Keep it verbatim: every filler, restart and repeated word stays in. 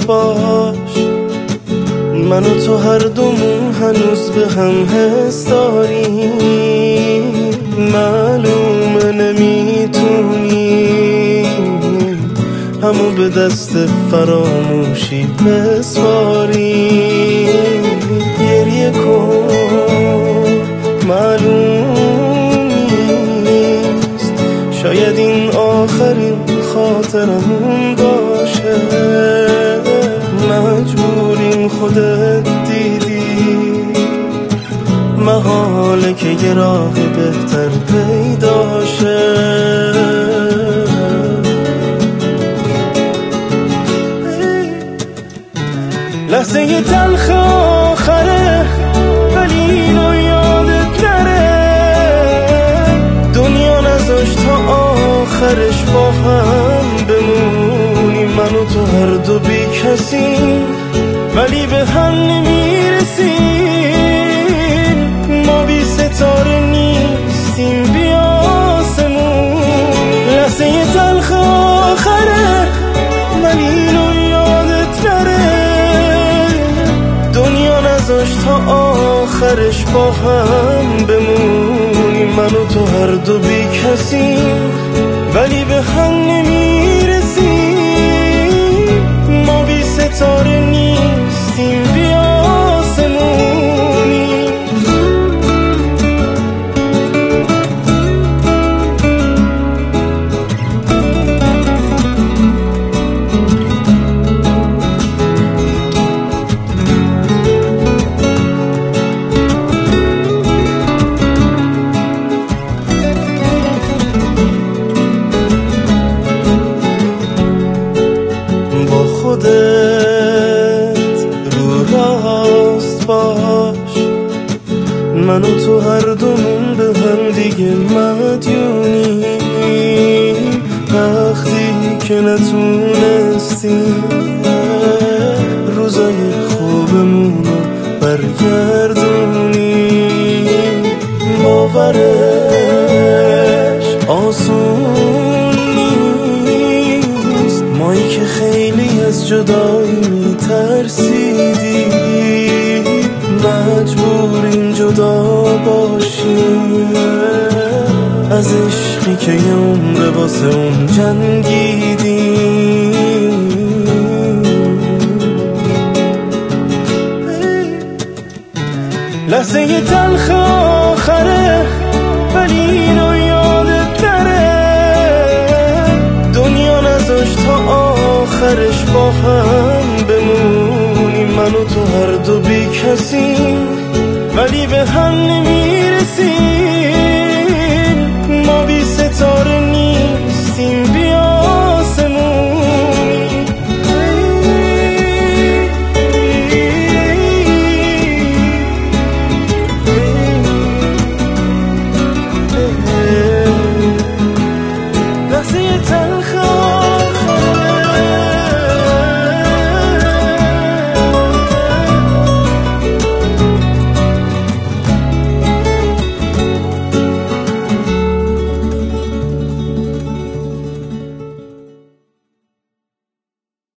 باش، من و تو هر دومون هنوز به هم حس داریم، معلومه نمیتونیم همو به دست فراموشی بسپاریم. گریه کن معلوم نیست، شاید این آخرین خاطرمون باشه، مجبوریم خودت دیدی محاله که یه راه بهتر پیدا شه. لحظه یه تلخ آخره ولی اینو یادت نره، دنیا نذاشت تا آخرش با هم بمونیم، من و تو هر دو بی کسیم ولی به هم نمیرسیم، ما بی ستاره نیستیم بی آسمون. لحظه یه تلخ آخره ولی اینو یادت نره، دنیا نذاشت تا آخرش با هم بمونیم، من و تو هر دو بی کسیم ولی به هم نمیرسیم، ما بی ستاره نیستیم بی آسمونی. خودت رو راست باش، من و تو هر دومون به هم دیگه مدیونیم، وقتی که نتونستیم روزای خوبمون رو برگردونیم. باورش آسون نیست، مایی که خیلی از جدایی میترسیدیم، مجبوریم جدا باشیم از عشقی که یه عمر واسه اون جنگیدیم. لحظه یه تلخ آخره ولی اینو یادت نره، دنیا نذاشت تا آخرش با هم بمونیم، من و تو هر دو بی کسیم ولی به هم نمیرسیم،